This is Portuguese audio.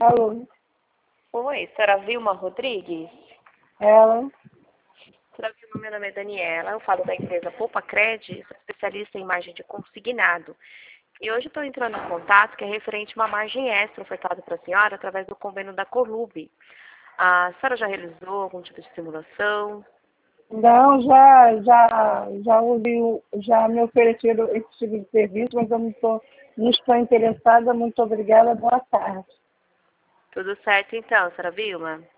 Alô, Oi, senhora Vilma Rodrigues? ela? Senhora Vilma, meu nome é Daniela, eu falo da empresa Poupa Cred, sou especialista em margem de consignado. E hoje estou entrando em contato que é referente a uma margem extra ofertada para a senhora através do convênio da Colube. A senhora já realizou algum tipo de simulação? Não, já ouvi, já me ofereceram esse tipo de serviço, mas eu não estou interessada. Muito obrigada, boa tarde. Tudo certo então, senhora Vilma?